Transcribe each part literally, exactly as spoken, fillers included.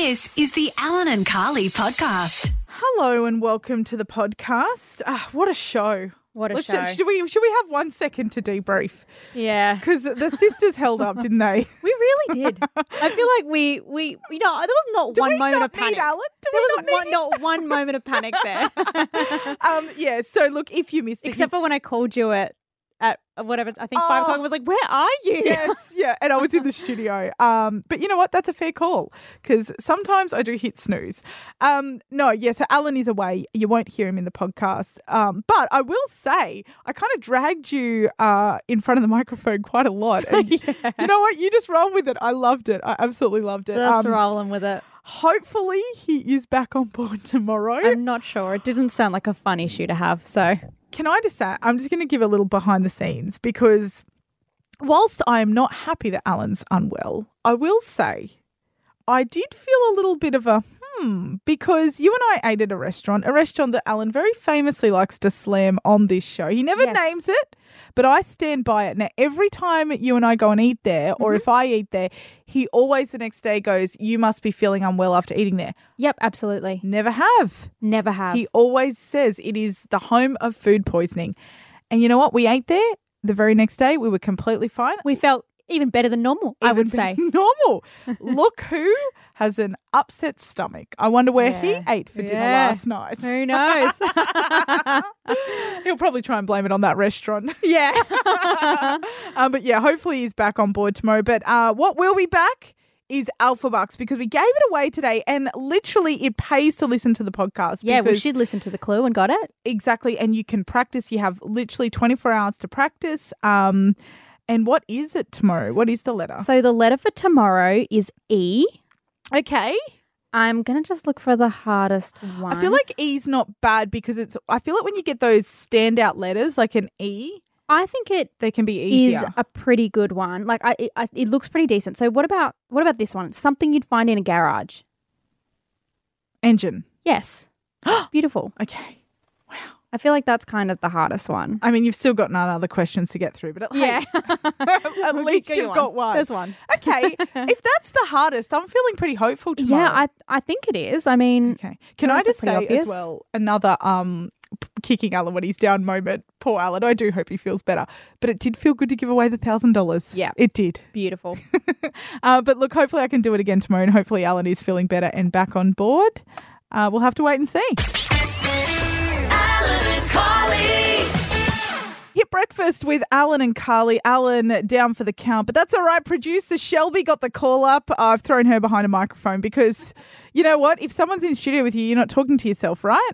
This is the Alan and Carly podcast. Hello and welcome to the podcast. Ah, what a show. What a Let's show. ju- should we should we have one second to debrief? Yeah. Because the sisters held up, didn't they? We really did. I feel like we, we you know, there was not Do one we moment not of panic. need Alan? Do There we was not need one, him? not one moment of panic there. Um, yeah, so look, if you missed it. Except for when I called you at, at whatever, I think five Oh. o'clock, I was like, where are you? Yes, yeah, and I was in the studio. Um, but you know what? That's a fair call because sometimes I do hit snooze. Um, no, yeah, so Alan is away. You won't hear him in the podcast. Um, but I will say I kind of dragged you uh, in front of the microphone quite a lot. And Yeah. you know what? You just roll with it. I loved it. I absolutely loved it. Just Um, rolling with it. Hopefully he is back on board tomorrow. I'm not sure. It didn't sound like a fun issue to have, so. Can I just say, I'm just going to give a little behind the scenes because whilst I am not happy that Alan's unwell, I will say I did feel a little bit of a hmm because you and I ate at a restaurant, a restaurant that Alan very famously likes to slam on this show. He never Yes. names it, but I stand by it. Now, every time you and I go and eat there, or if I eat there, he always the next day goes, "You must be feeling unwell after eating there." Yep, absolutely. Never have. Never have. He always says it is the home of food poisoning. And you know what? We ate there. The very next day, we were completely fine. we felt even better than normal, I Even would say. normal. Look who has an upset stomach. I wonder where he Yeah. ate for dinner Yeah. last night. Who knows? He'll probably try and blame it on that restaurant. yeah. um, but yeah, hopefully he's back on board tomorrow. But uh, what will be back is Alpha Bucks because we gave it away today and literally it pays to listen to the podcast. Yeah, we because- should listen to the clue and got it. Exactly. And you can practice. You have literally twenty-four hours to practice. Um, and what is it tomorrow? What is the letter? So the letter for tomorrow is E. Okay. I'm going to just look for the hardest one. I feel like E's not bad because it's, I feel like when you get those standout letters like an E, I think it they can be is easier. a pretty good one. Like I, it, I, it looks pretty decent. So what about what about this one? Something you'd find in a garage. Engine. Yes. Beautiful. Okay. I feel like that's kind of the hardest one. I mean, you've still got nine other questions to get through, but at, Yeah. hey, at We'll least keep you've going. got one. There's one. Okay. If that's the hardest, I'm feeling pretty hopeful tomorrow. Yeah, I I think it is. I mean, Okay. Can That I was just pretty say obvious. as well, another um p- kicking Alan when he's down moment. Poor Alan. I do hope he feels better. But it did feel good to give away the thousand dollars. Yeah. It did. beautiful. Uh, but look, hopefully I can do it again tomorrow and hopefully Alan is feeling better and back on board. Uh, we'll have to wait and see. Alan and Carly. Hit breakfast with Alan and Carly. Alan down for the count, but that's all right. Producer Shelby got the call up. I've thrown her behind a microphone because you know what? If someone's in studio with you, you're not talking to yourself, right?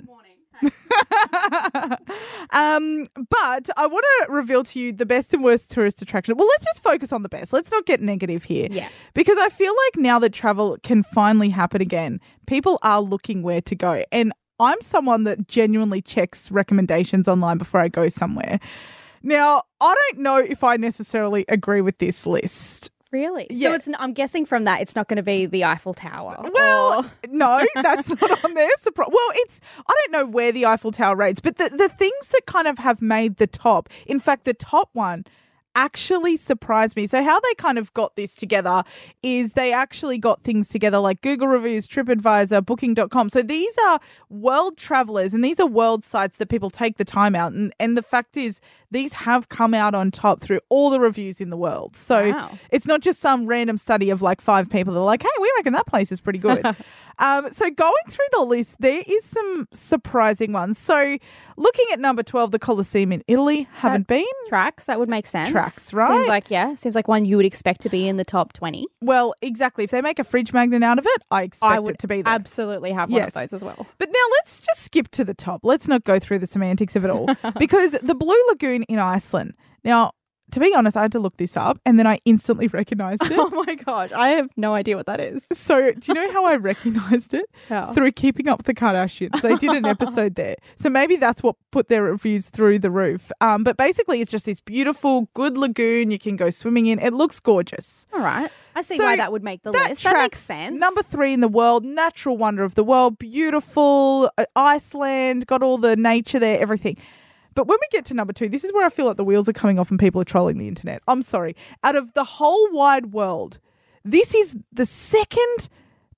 um, but I want to reveal to you the best and worst tourist attraction. Well, let's just focus on the best. Let's not get negative here. Yeah. Because I feel like now that travel can finally happen again, people are looking where to go. And I'm someone that genuinely checks recommendations online before I go somewhere. Now, I don't know if I necessarily agree with this list. Really? Yeah. So it's. n- I'm guessing from that, it's not going to be the Eiffel Tower. Well, or- no, that's not on there. Surpri- well, it's I don't know where the Eiffel Tower rates, but the, the things that kind of have made the top, in fact, the top one actually surprised me. So how they kind of got this together is they actually got things together like Google Reviews, TripAdvisor, Booking dot com. So these are world travelers and these are world sites that people take the time out. And, and the fact is these have come out on top through all the reviews in the world. So Wow. it's not just some random study of like five people that are like, hey, we reckon that place is pretty good. um, so going through the list, there is some surprising ones. So looking at number twelve, the Colosseum in Italy, haven't been. Tracks, that would make sense. Tracks, right? Seems like, yeah, seems like one you would expect to be in the top twenty. Well, exactly. If they make a fridge magnet out of it, I expect I would it to be there. absolutely have one Yes. of those as well. But now let's just skip to the top. Let's not go through the semantics of it all. Because the Blue Lagoon in Iceland. Now, to be honest, I had to look this up and then I instantly recognised it. Oh my gosh, I have no idea what that is. So, do you know how I recognised it? How? Through Keeping Up with the Kardashians. They did an episode there. So maybe that's what put their reviews through the roof. Um, but basically, it's just this beautiful, good lagoon you can go swimming in. It looks gorgeous. All right. I see So why that would make the that list. That tracks makes sense. Number three in the world, natural wonder of the world, beautiful, uh, Iceland, got all the nature there, everything. But when we get to number two, this is where I feel like the wheels are coming off and people are trolling the internet. I'm sorry. Out of the whole wide world, this is the second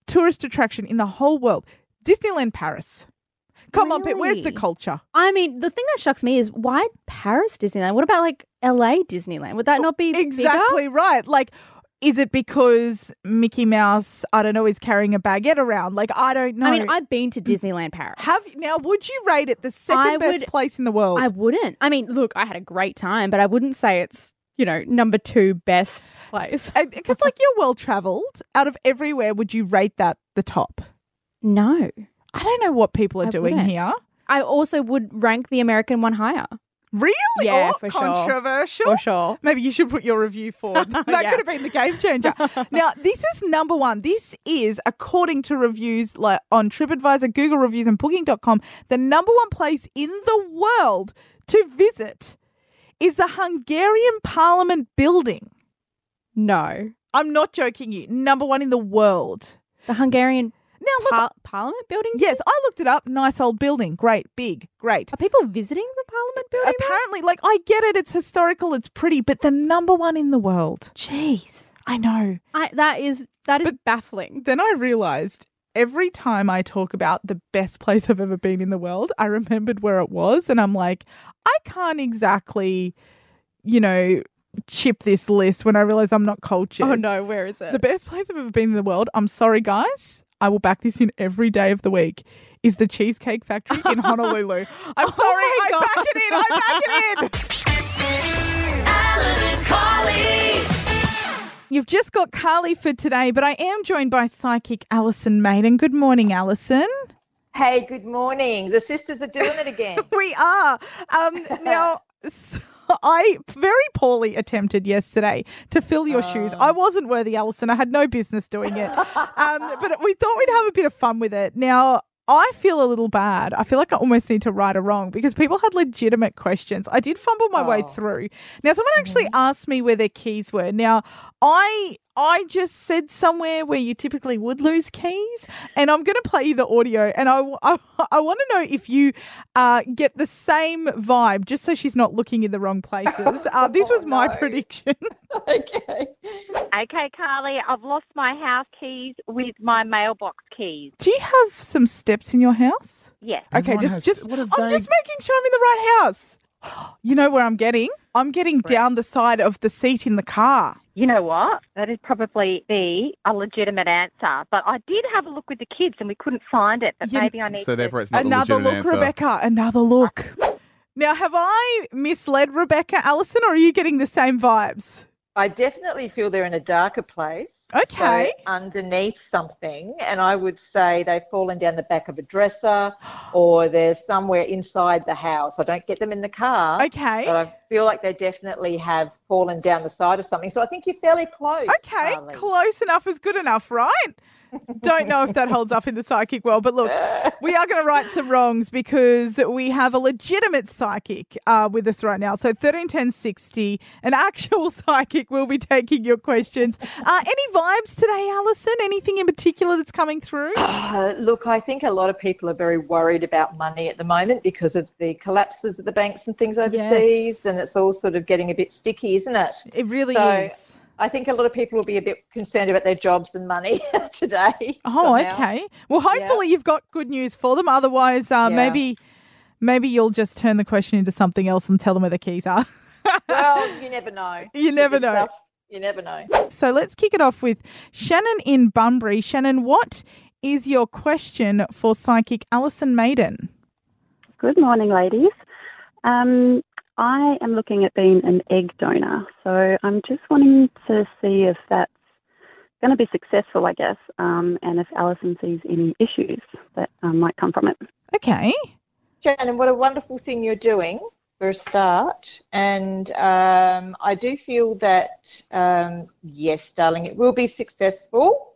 tourist attraction in the whole world. Disneyland Paris. Come on, Pete, where's the Really? culture? I mean, the thing that shocks me is why Paris Disneyland? What about like L A Disneyland? Would that not be Exactly bigger? right. Like, is it because Mickey Mouse, I don't know, is carrying a baguette around? Like, I don't know. I mean, I've been to Disneyland Paris. Have now, would you rate it the second I best would- place in the world? I wouldn't. I mean, look, I had a great time, but I wouldn't say it's, you know, number two best place. Because, like, you're well travelled. Out of everywhere, would you rate that the top? No. I don't know what people are I doing wouldn't. here. I also would rank the American one higher. Really? Yeah, oh, for sure. controversial. For sure. Maybe you should put your review forward. That Yeah. could have been the game changer. Now, this is number one. This is, according to reviews like on TripAdvisor, Google Reviews, and Booking dot com, the number one place in the world to visit is the Hungarian Parliament building. No. I'm not joking you. Number one in the world. The Hungarian Now, look, par- Parliament building? yes, I looked it up. Nice old building. Great, big, great. Are people visiting the Parliament building? now? Apparently, like, I get it. It's historical. It's pretty. But the number one in the world. Jeez. I know. I, that is that is baffling. Then I realised every time I talk about the best place I've ever been in the world, I remembered where it was. And I'm like, I can't exactly, you know, chip this list when I realise I'm not cultured. Oh no, where is it? The best place I've ever been in the world, I'm sorry, guys, I will back this in every day of the week, is the Cheesecake Factory in Honolulu. I'm sorry, my I God. back it in, I back it in. Alan and Carly. You've just got Carly for today, but I am joined by psychic Alison Maiden. Good morning, Alison. Hey, good morning. The sisters are doing it again. We are. Um, now, s- I very poorly attempted yesterday to fill your shoes. I wasn't worthy, Alison. I had no business doing it. Um, but we thought we'd have a bit of fun with it. Now, I feel a little bad. I feel like I almost need to right or wrong because people had legitimate questions. I did fumble my way Oh. through. Now, someone actually asked me where their keys were. Now, I I just said somewhere where you typically would lose keys, and I'm going to play you the audio, and I, I, I want to know if you uh, get the same vibe, just so she's not looking in the wrong places. Uh, this was my no. prediction. Okay. Okay, Carly, I've lost my house keys with my mailbox keys. Do you have some steps in your house? Yes. Okay, Everyone just has- just what I'm have just they- making sure I'm in the right house. You know where I'm getting? I'm getting down the side of the seat in the car. You know what? That is probably be a legitimate answer. But I did have a look with the kids and we couldn't find it. But You- maybe I need So to... therefore, it's not Another a look, legitimate answer. Rebecca. Another look. Now, have I misled Rebecca, Alison, or are you getting the same vibes? I definitely feel they're in a darker place. Okay. So underneath something, and I would say they've fallen down the back of a dresser or they're somewhere inside the house. I don't get them in the car. Okay. But I feel like they definitely have fallen down the side of something. So I think you're fairly close. Okay, Carly. close enough is good enough, right? Don't know if that holds up in the psychic world, but look, we are going to right some wrongs because we have a legitimate psychic uh, with us right now. So thirteen ten sixty, an actual psychic will be taking your questions. Uh, any vibes today, Alison? Anything in particular that's coming through? Uh, look, I think a lot of people are very worried about money at the moment because of the collapses of the banks and things overseas, Yes. and it's all sort of getting a bit sticky, isn't it? It really So, is. I think a lot of people will be a bit concerned about their jobs and money today. Oh, somehow. okay. Well, hopefully you've got good news for them. Otherwise, uh, Yeah. maybe maybe you'll just turn the question into something else and tell them where the keys are. Well, you never know. You With never this know. stuff, you never know. So let's kick it off with Shannon in Bunbury. Shannon, what is your question for psychic Alison Maiden? Good morning, ladies. Um, I am looking at being an egg donor, so I'm just wanting to see if that's going to be successful, I guess, um, and if Alison sees any issues that um, might come from it. Okay. Shannon, what a wonderful thing you're doing for a start. And um, I do feel that, um, yes, darling, it will be successful.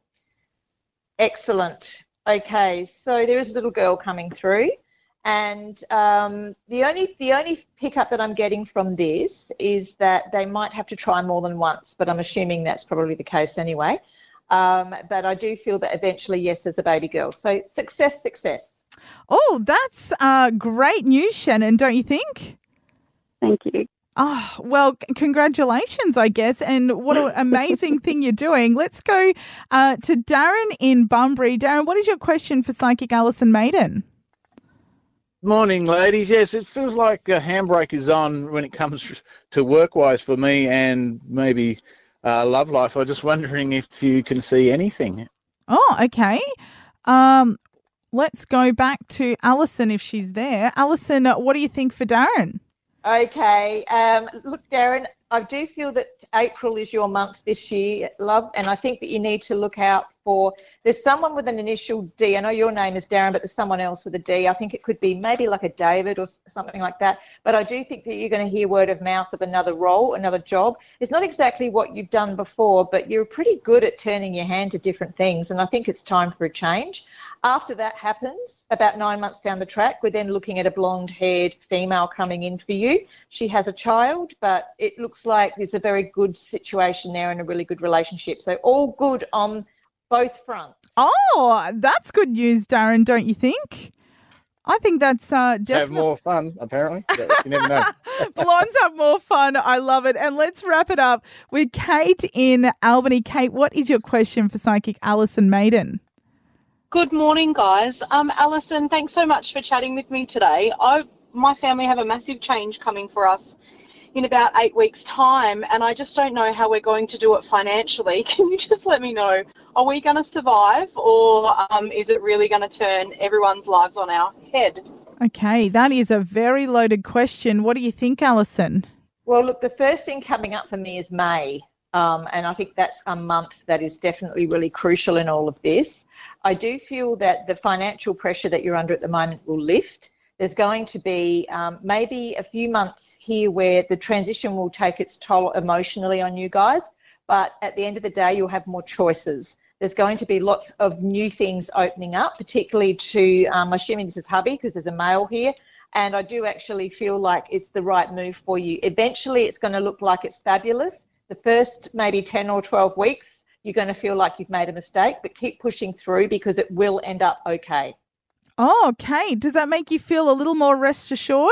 Excellent. Okay, so there is a little girl coming through. And um, the only the only pickup that I'm getting from this is that they might have to try more than once, but I'm assuming that's probably the case anyway. Um, but I do feel that eventually, yes, there's a baby girl. So success, success. Oh, that's uh, great news, Shannon, don't you think? Thank you. Oh, well, c- congratulations, I guess. And what an amazing thing you're doing. Let's go uh, to Darren in Bunbury. Darren, what is your question for Psychic Alison Maiden? Morning, ladies. Yes, it feels like a handbrake is on when it comes to work-wise for me and maybe uh, love life. I'm just wondering if you can see anything. Oh, okay. Um, let's go back to Alison if she's there. Alison, uh, what do you think for Darren? Okay. Um, look, Darren, I do feel that April is your month this year, love, and I think that you need to look out for, there's someone with an initial D. I know your name is Darren, but there's someone else with a D. I think it could be maybe like a David or something like that. But I do think that you're going to hear word of mouth of another role, another job. It's not exactly what you've done before, but you're pretty good at turning your hand to different things, and I think it's time for a change. After that happens, about nine months down the track, we're then looking at a blonde-haired female coming in for you. She has a child, but it looks like there's a very good situation there and a really good relationship. So all good on both fronts. Oh, that's good news, Darren, don't you think? I think that's uh, To have definitely... more fun, apparently. But you never know. Blondes have more fun. I love it. And let's wrap it up with Kate in Albany. Kate, what is your question for Psychic Alison Maiden? Good morning, guys. Um, Alison, thanks so much for chatting with me today. I, my family have a massive change coming for us in about eight weeks' time, and I just don't know how we're going to do it financially. Can you just let me know, are we going to survive, or um, is it really going to turn everyone's lives on our head? Okay, that is a very loaded question. What do you think, Alison? Well, look, the first thing coming up for me is May, um, and I think that's a month that is definitely really crucial in all of this. I do feel that the financial pressure that you're under at the moment will lift. There's going to be um, maybe a few months here where the transition will take its toll emotionally on you guys, but at the end of the day, you'll have more choices. There's going to be lots of new things opening up, particularly to, um, I'm assuming this is hubby because there's a male here, and I do actually feel like it's the right move for you. Eventually, it's going to look like it's fabulous. The first maybe ten or twelve weeks, you're going to feel like you've made a mistake, but keep pushing through because it will end up okay. Oh, okay. Does that make you feel a little more rest assured?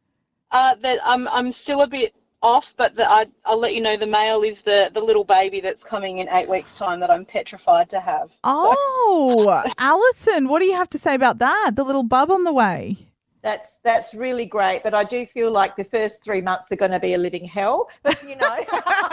Uh, that I'm I'm still a bit off, but the, I, I'll let you know the male is the, the little baby that's coming in eight weeks' time that I'm petrified to have. Oh, Alison, what do you have to say about that? The little bub on the way. That's that's really great, but I do feel like the first three months are going to be a living hell. But, you know,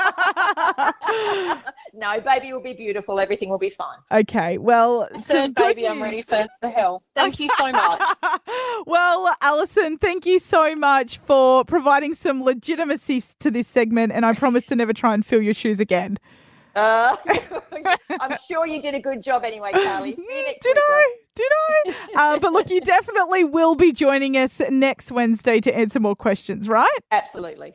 no, baby will be beautiful. Everything will be fine. Okay, well, some Third good baby, I'm news. ready for the hell. Thank you so much. Well, Alison, thank you so much for providing some legitimacy to this segment, and I promise to never try and fill your shoes again. Uh, I'm sure you did a good job anyway, Carly. See you next Did week, I? Did I? uh, but look, you definitely will be joining us next Wednesday to answer more questions, right? Absolutely.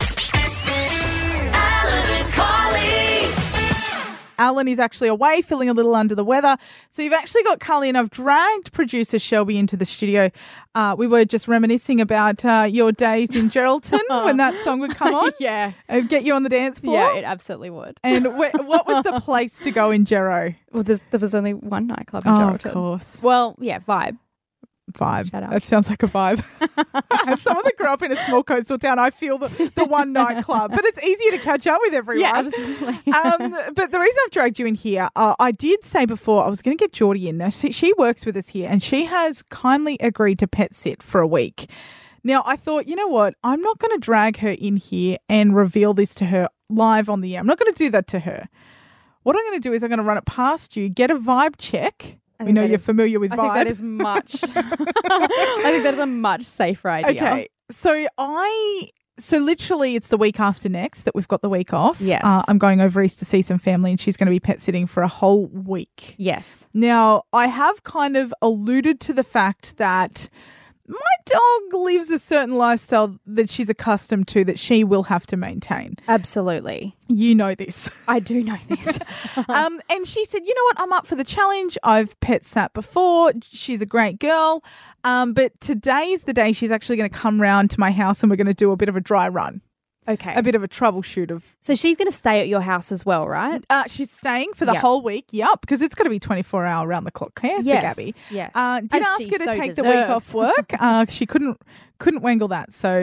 Alan and Carly. Alan is actually away, feeling a little under the weather. So you've actually got Carly, and I've dragged producer Shelby into the studio. Uh, we were just reminiscing about uh, your days in Geraldton when that song would come on. Yeah. And get you on the dance floor. Yeah, it absolutely would. And wh- what was the place to go in Gero? Well, there's, there was only one nightclub in Oh, of Geraldton. course. Well, yeah, Vibe. Vibe. Shout out. That sounds like a vibe. As someone that grew up in a small coastal town, I feel the, the one nightclub. But it's easier to catch up with everyone. Yeah, absolutely. um, but the reason I've dragged you in here, uh, I did say before I was going to get Geordie in. Now, she, she works with us here, and she has kindly agreed to pet sit for a week. Now, I thought, you know what? I'm not going to drag her in here and reveal this to her live on the air. I'm not going to do that to her. What I'm going to do is I'm going to run it past you, get a vibe check. I We think know that you're is- familiar with I vibe. think that is much. I think that is a much safer idea. Okay, so I, so literally it's the week after next that we've got the week off. Yes. Uh, I'm going over East to see some family, and she's going to be pet sitting for a whole week. Yes. Now, I have kind of alluded to the fact that my dog lives a certain lifestyle that she's accustomed to that she will have to maintain. Absolutely. You know this. I do know this. um, and she said, you know what, I'm up for the challenge. I've pet sat before. She's a great girl. Um, but today is the day she's actually going to come round to my house, and we're going to do a bit of a dry run, Okay. a bit of a troubleshoot of. So she's going to stay at your house as well, right? Uh, she's staying for the Yep. whole week. Yep, because it's got to be twenty-four hour round the clock care Yes. for Gabby. Yes. Uh, did As ask she her to so take the week deserves. off work. Uh, she couldn't couldn't wangle that, so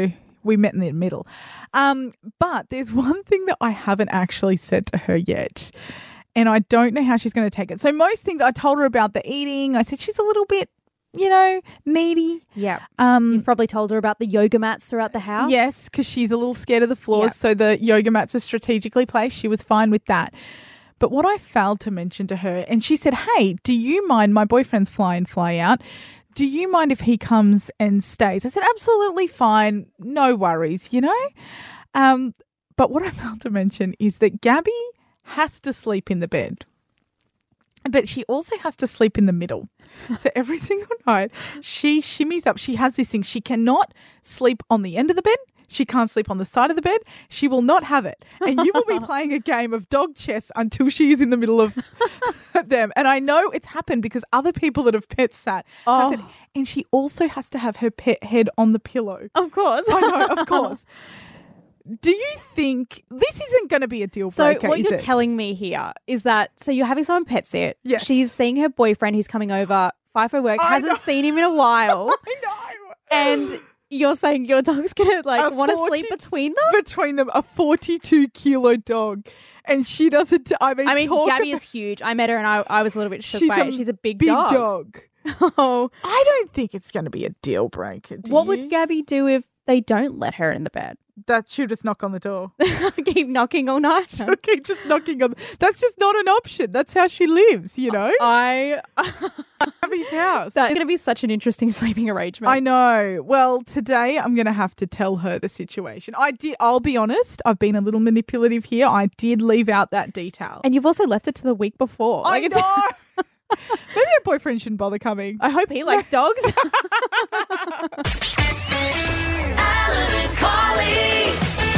we met in the middle. Um, but there's one thing that I haven't actually said to her yet. And I don't know how she's going to take it. So most things, I told her about the eating. I said she's a little bit, you know, needy. Yeah. Um, You've probably told her about the yoga mats throughout the house. Yes, because she's a little scared of the floors. Yep. So the yoga mats are strategically placed. She was fine with that. But what I failed to mention to her, and she said, hey, do you mind, my boyfriend's fly in, fly out. Do you mind if he comes and stays? I said, absolutely fine. No worries, you know. Um, but what I failed to mention is that Gabby has to sleep in the bed. But she also has to sleep in the middle. So every single night she shimmies up. She has this thing. She cannot sleep on the end of the bed. She can't sleep on the side of the bed. She will not have it. And you will be playing a game of dog chess until she is in the middle of them. And I know it's happened because other people that have pet sat Oh. have said, and she also has to have her pet head on the pillow. Of course. I know, of course. Do you think this isn't going to be a deal So breaker? what is you're it? telling me here is that so you're having someone pet sit. Yes. She's seeing her boyfriend who's coming over, FIFO work, I hasn't know. seen him in a while, I know. and you're saying your dog's gonna like A want to forty sleep between them. between them, a forty-two kilo dog, and she doesn't. T- I mean, I mean, talk Gabby about- is huge. I met her and I, I was a little bit shook She's by a it. She's a big, big dog. dog. Oh, I don't think it's going to be a deal breaker. Do what you? would Gabby do if they don't let her in the bed? that? She'll just knock on the door. Keep knocking all night. She'll keep just knocking on. That's just not an option. That's how she lives. You know, I. Gabby's house. That's going to be such an interesting sleeping arrangement. I know. Well, today I'm going to have to tell her the situation. I did. I'll be honest. I've been a little manipulative here. I did leave out that detail. And you've also left it to the week before. I Like, it's- know. Maybe her boyfriend shouldn't bother coming. I hope he likes dogs. Alan and Carly.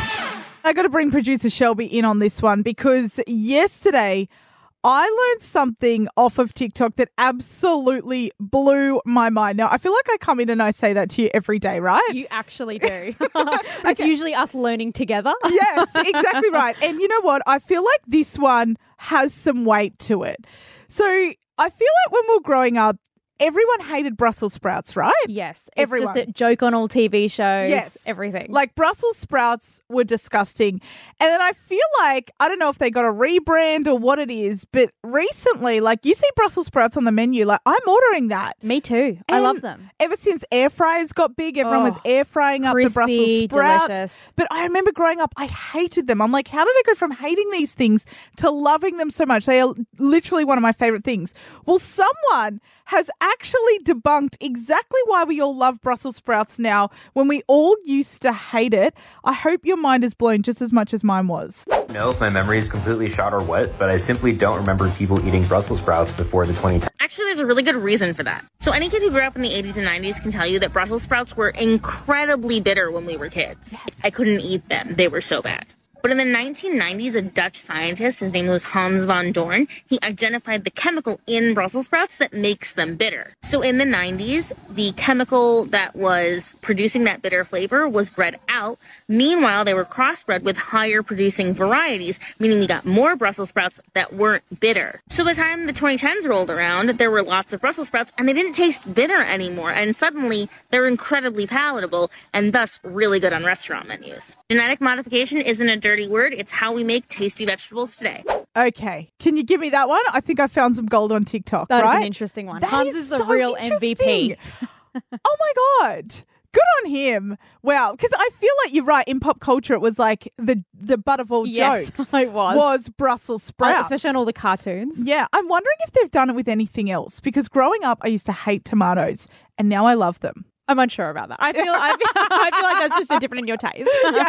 I got to bring producer Shelby in on this one because yesterday I learned something off of TikTok that absolutely blew my mind. Now, I feel like I come in and I say that to you every day, right? You actually do. It's usually us learning together. Yes, exactly right. And you know what? I feel like this one has some weight to it. So I feel like when we were growing up, everyone hated Brussels sprouts, right? Yes. It's Everyone. just a joke on all T V shows. Yes. Everything. Like Brussels sprouts were disgusting. And then I feel like, I don't know if they got a rebrand or what it is, but recently, like you see Brussels sprouts on the menu, like I'm ordering that. Me too. I And love them. Ever since air fryers got big, everyone was Oh, air frying up the Brussels crispy, sprouts. delicious. But I remember growing up, I hated them. I'm like, how did I go from hating these things to loving them so much? They are literally one of my favorite things. Well, someone has actually debunked exactly why we all love Brussels sprouts now when we all used to hate it. I hope your mind is blown just as much as mine was. know if my memory is completely shot or what, but I simply don't remember people eating Brussels sprouts before the twenty tens. Actually, there's a really good reason for that. So any kid who grew up in the eighties and nineties can tell you that Brussels sprouts were incredibly bitter when we were kids. Yes. I couldn't eat them. They were so bad. But in the nineteen nineties, a Dutch scientist, his name was Hans van Doorn, he identified the chemical in Brussels sprouts that makes them bitter. So in the nineties, the chemical that was producing that bitter flavor was bred out. Meanwhile, they were crossbred with higher producing varieties, meaning we got more Brussels sprouts that weren't bitter. So by the time the twenty tens rolled around, there were lots of Brussels sprouts and they didn't taste bitter anymore. And suddenly they're incredibly palatable and thus really good on restaurant menus. Genetic modification isn't a dirty word. It's how we make tasty vegetables today. Okay. Can you give me that one? I think I found some gold on TikTok, That is right? an interesting one. That Hans is is the so real M V P. interesting. Oh my God. Good on him. Wow. Because I feel like you're right. In pop culture, it was like the, the butt of all Yes, jokes it was. was Brussels Uh, sprouts. especially on all the cartoons. Yeah. I'm wondering if they've done it with anything else because growing up, I used to hate tomatoes and now I love them. I'm unsure about that. I feel, I feel, I feel like that's just a different in your taste.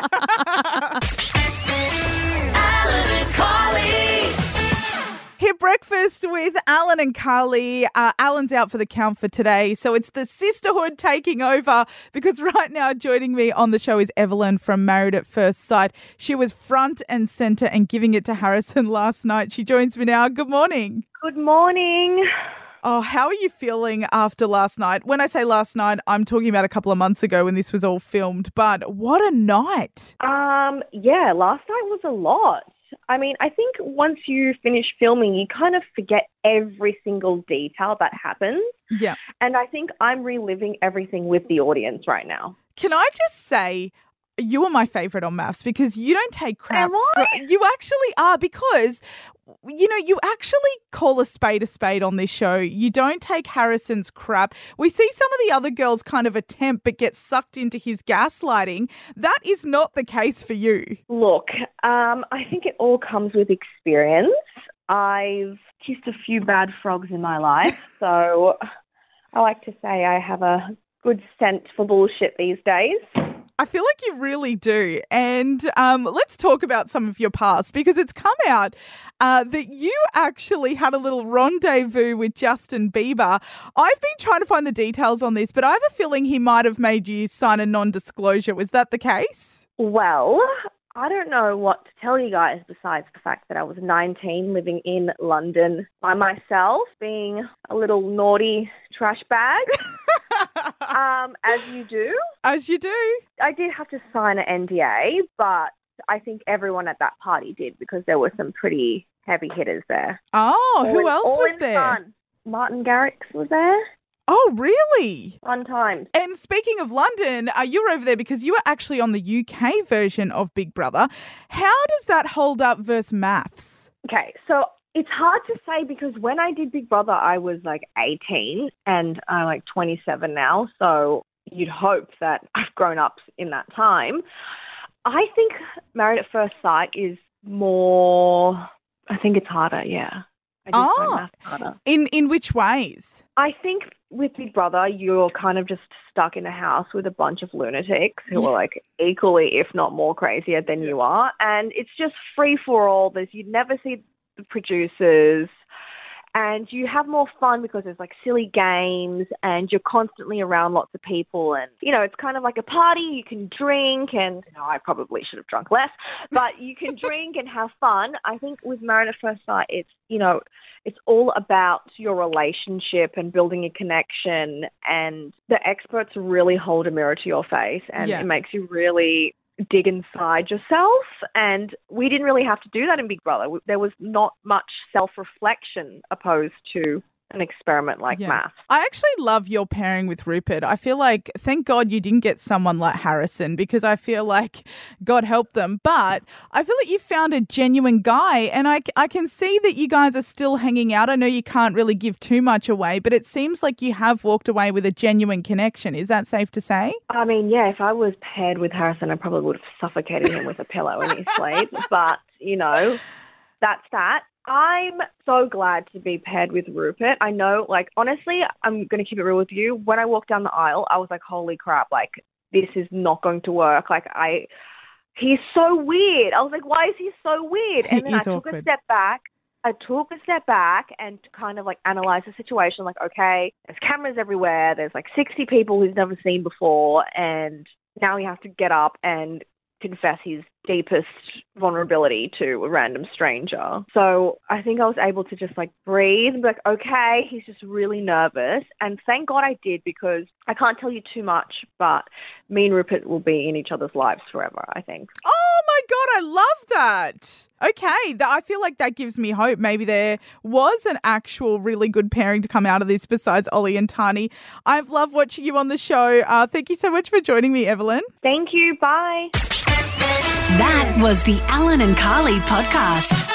Alan and Carly. Hit breakfast with Alan and Carly. Uh, Alan's out for the count for today, so it's the sisterhood taking over because right now joining me on the show is Evelyn from Married at First Sight. She was front and centre and giving it to Harrison last night. She joins me now. Good morning. Good morning. Oh, how are you feeling after last night? When I say last night, I'm talking about a couple of months ago when this was all filmed, but what a night. Um, yeah, last night was a lot. I mean, I think once you finish filming, you kind of forget every single detail that happens. Yeah. And I think I'm reliving everything with the audience right now. Can I just say, you are my favourite on Maths because you don't take crap. Am I? fr- you actually are because, you know, you actually call a spade a spade on this show. You don't take Harrison's crap. We see some of the other girls kind of attempt but get sucked into his gaslighting. That is not the case for you. Look, um, I think it all comes with experience. I've kissed a few bad frogs in my life, so I like to say I have a good scent for bullshit these days. I feel like you really do. And um, let's talk about some of your past because it's come out uh, that you actually had a little rendezvous with Justin Bieber. I've been trying to find the details on this, but I have a feeling he might have made you sign a non-disclosure. Was that the case? Well, I don't know what to tell you guys besides the fact that I was nineteen, living in London by myself, being a little naughty trash bag, um, as you do. As you do. I did have to sign an N D A, but I think everyone at that party did because there were some pretty heavy hitters there. Oh, All who in- else all was in there? fun. Martin Garrix was there. Oh, really? Fun times. And speaking of London, uh, you were over there because you were actually on the U K version of Big Brother. How does that hold up versus Maths? Okay, so it's hard to say because when I did Big Brother, I was like eighteen and I'm like twenty-seven now. So you'd hope that I've grown up in that time. I think Married at First Sight is more, I think it's harder, yeah. I do find Oh, Maths harder. in, in which ways? I think with Big Brother, you're kind of just stuck in a house with a bunch of lunatics who are like equally, if not more crazier than you are. And it's just free for all. There's, you never see the producers and you have more fun because there's like silly games and you're constantly around lots of people. And, you know, it's kind of like a party. You can drink and, you know, I probably should have drunk less, but you can drink and have fun. I think with Married at First Sight, it's, you know, it's all about your relationship and building a connection, and the experts really hold a mirror to your face and Yeah. it makes you really dig inside yourself. And we didn't really have to do that in Big Brother. There was not much self-reflection opposed to an experiment like Yeah. Maths. I actually love your pairing with Rupert. I feel like, thank God you didn't get someone like Harrison because I feel like God help them. But I feel like you found a genuine guy and I, I can see that you guys are still hanging out. I know you can't really give too much away, but it seems like you have walked away with a genuine connection. Is that safe to say? I mean, yeah, if I was paired with Harrison, I probably would have suffocated him with a pillow in his sleep. But, you know, that's that. I'm so glad to be paired with Rupert. I know, like, honestly, I'm going to keep it real with you. When I walked down the aisle, I was like, holy crap, like, this is not going to work. Like, I, he's so weird. I was like, why is he so weird? And then He I is took a awkward. step back. I took a step back and kind of like analyze the situation. Like, okay, there's cameras everywhere. There's like sixty people he's never seen before. And now he has to get up and confess his deepest vulnerability to a random stranger. So I think I was able to just like breathe and be like, okay, he's just really nervous. And thank God I did, because I can't tell you too much, but me and Rupert will be in each other's lives forever, I think. Oh my God, I love that. Okay, th- I feel like that gives me hope. Maybe there was an actual really good pairing to come out of this besides Ollie and Tani. I've loved watching you on the show. Uh, thank you so much for joining me, Evelyn. Thank you. Bye. That was the Alan and Carly podcast.